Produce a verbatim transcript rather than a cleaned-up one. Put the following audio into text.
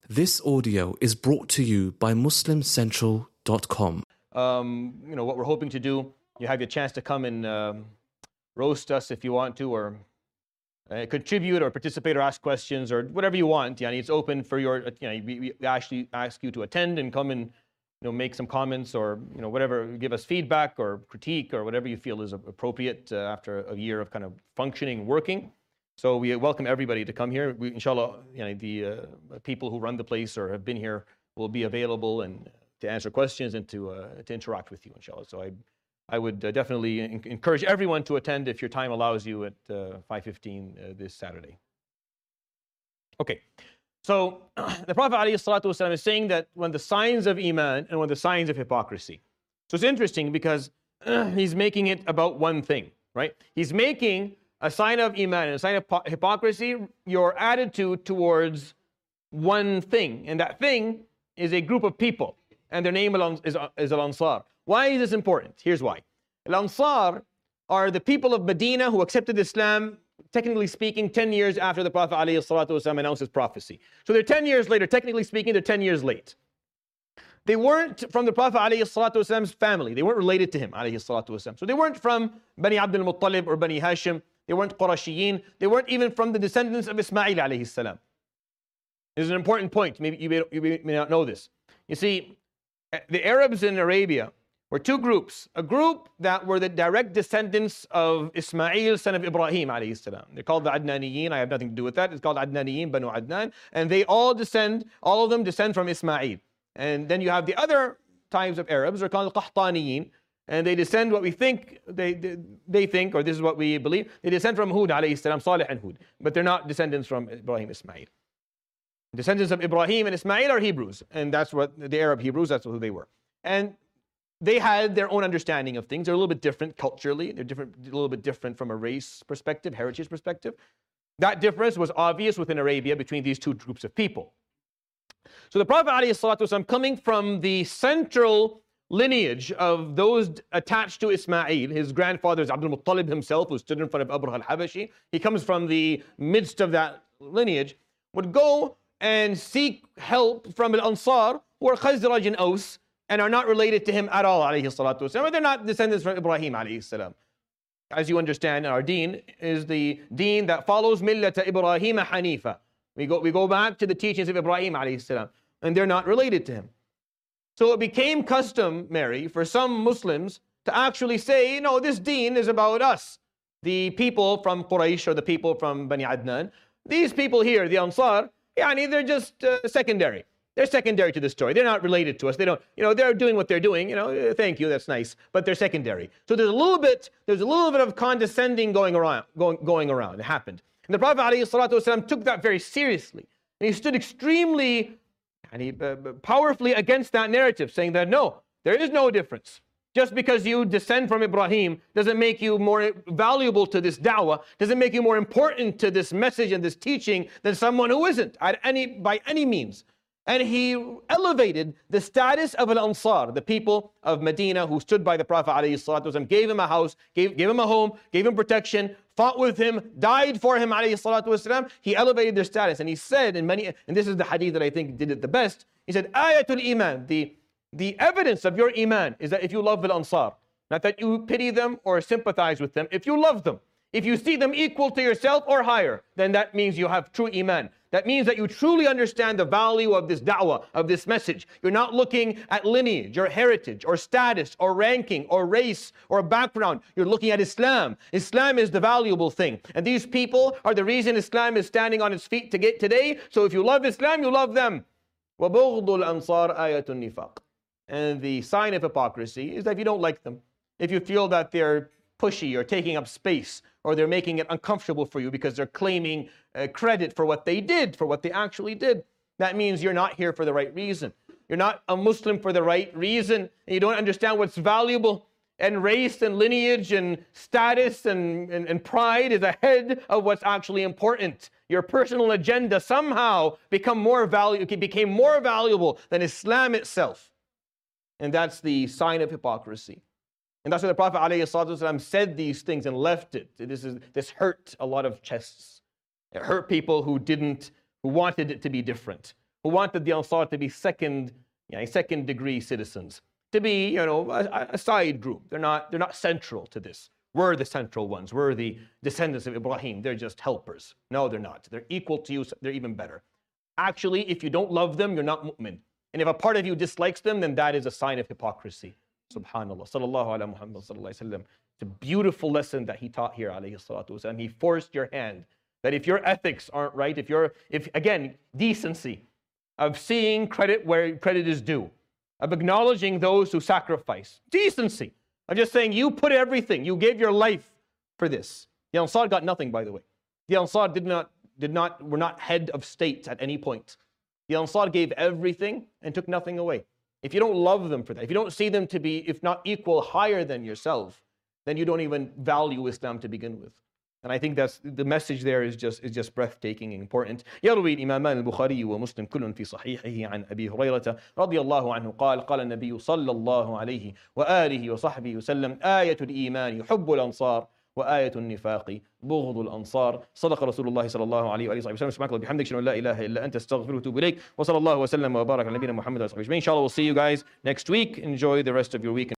This audio is brought to you by Muslim Central dot com. Um, you know, what we're hoping to do, you have your chance to come and um, roast us if you want to, or uh, contribute or participate or ask questions or whatever you want. Yani it's open for your, you know, we, we actually ask you to attend and come and, you know, make some comments or, you know, whatever, give us feedback or critique or whatever you feel is appropriate uh, after a year of kind of functioning, working. So we welcome everybody to come here. We, inshallah, you know, the uh, people who run the place or have been here will be available and to answer questions and to uh, to interact with you, inshallah. So I I would uh, definitely en- encourage everyone to attend if your time allows you at uh, five fifteen uh, this Saturday. Okay, so the Prophet ﷺ is saying that when the signs of Iman and when the signs of hypocrisy. So it's interesting because uh, he's making it about one thing, right? He's making a sign of Iman and a sign of hypocrisy, your attitude towards one thing. And that thing is a group of people. And their name is, is Al-Ansar. Why is this important? Here's why. Al-Ansar are the people of Medina who accepted Islam, technically speaking, ten years after the Prophet ﷺ announced his prophecy. So they're ten years later, technically speaking, they're ten years late. They weren't from the Prophet ﷺ's family. They weren't related to him, ﷺ. So they weren't from Bani Abdul Muttalib or Bani Hashim. They weren't Qurashiyin. They weren't even from the descendants of Ismail alayhi salam. This is an important point. Maybe you may, you may not know this. You see, the Arabs in Arabia were two groups. A group that were the direct descendants of Ismail, son of Ibrahim alayhi salam. They're called the Adnaniyin. I have nothing to do with that. It's called Adnaniyin, Banu Adnan. And they all descend, all of them descend from Ismail. And then you have the other types of Arabs, they're called Qahtaniyin. And they descend what we think, they, they they think, or this is what we believe, they descend from Hud alayhi salam, Salih and Hud. But they're not descendants from Ibrahim, Ismail. Descendants of Ibrahim and Ismail are Hebrews. And that's what, the Arab Hebrews, that's who they were. And they had their own understanding of things. They're a little bit different culturally. They're different, a little bit different from a race perspective, heritage perspective. That difference was obvious within Arabia between these two groups of people. So the Prophet ﷺ, coming from the central lineage of those attached to Ismail, his grandfather is Abdul Muttalib himself, who stood in front of Abraha al-Habashi. He comes from the midst of that lineage, would go and seek help from Al-Ansar, who are Khazraj and Aus, and are not related to him at all, alayhi salatu wasalam. They're not descendants from Ibrahim, alayhi salam. As you understand, our deen is the deen that follows Millata Ibrahim Hanifa. We go, we go back to the teachings of Ibrahim, alayhi salam, and they're not related to him. So it became customary for some Muslims to actually say, no, this deen is about us. The people from Quraysh or the people from Bani Adnan, these people here, the Ansar, yani, they're just uh, secondary. They're secondary to the story. They're not related to us. They don't, you know, they're doing what they're doing. You know, thank you, that's nice. But they're secondary. So there's a little bit, there's a little bit of condescending going around, going, going around. It happened. And the Prophet ﷺ took that very seriously. And he stood extremely and he uh, powerfully against that narrative, saying that no, there is no difference. Just because you descend from Ibrahim doesn't make you more valuable to this da'wah, doesn't make you more important to this message and this teaching than someone who isn't at any, by any means. And he elevated the status of Al-Ansar, the people of Medina who stood by the Prophet ﷺ, gave him a house, gave, gave him a home, gave him protection, fought with him, died for him ﷺ. He elevated their status. And he said in many, and this is the hadith that I think did it the best, he said, Ayatul Iman, the, the evidence of your Iman is that if you love Al-Ansar, not that you pity them or sympathize with them, if you love them, if you see them equal to yourself or higher, then that means you have true Iman. That means that you truly understand the value of this da'wah, of this message. You're not looking at lineage or heritage or status or ranking or race or background. You're looking at Islam. Islam is the valuable thing. And these people are the reason Islam is standing on its feet to get today. So if you love Islam, you love them. وَبُغْضُ الْأَنصَارِ آيَةُ النِّفَاقِ. And the sign of hypocrisy is that if you don't like them, if you feel that they're pushy or taking up space, or they're making it uncomfortable for you because they're claiming uh, credit for what they did, for what they actually did, that means you're not here for the right reason. You're not a Muslim for the right reason, and you don't understand what's valuable. And race and lineage and status and, and, and pride is ahead of what's actually important. Your personal agenda somehow become more valu- became more valuable than Islam itself. And that's the sign of hypocrisy. And that's why the Prophet ﷺ said these things and left it. This, is, this hurt a lot of chests. It hurt people who didn't, who wanted it to be different, who wanted the Ansar to be second, you know, second degree citizens, to be, you know, a, a side group. They're not, they're not central to this. We're the central ones. We're the descendants of Ibrahim. They're just helpers. No, they're not. They're equal to you. They're even better. Actually, if you don't love them, you're not mu'min. And if a part of you dislikes them, then that is a sign of hypocrisy. Subhanallah. Sallallahu ala Muhammad sallallahu alayhi wa sallam. It's a beautiful lesson that he taught here, alayhi salatu wasalam. He forced your hand. That if your ethics aren't right, if you're, if again, decency of seeing credit where credit is due, of acknowledging those who sacrifice, decency. I'm just saying you put everything, you gave your life for this. The Ansar got nothing, by the way. The Ansar did not, did not, were not head of state at any point. The Ansar gave everything and took nothing away. If you don't love them for that, if you don't see them to be, if not equal, higher than yourself, then you don't even value Islam to begin with. And I think that's the message there is just is just breathtaking and important. يروي الإمامان البخاري ومسلم كل في صحيحه عن أبي هريرة رضي الله عنه قال قال النبي صلى الله عليه وآله وصحبه وسلم آية الإيمان حب الأنصار وآية النفاق بغض الأنصار صدق رسول الله صلى الله عليه وآله وسلم سبحانك اللهم وبحمدك أشهد أن لا إله إلا أنت أستغفرك وأتوب إليك وصلى الله وسلم وبارك على نبينا محمد وعلى آله وصحبه أجمعين. Inshallah, we'll see you guys next week. Enjoy the rest of your week.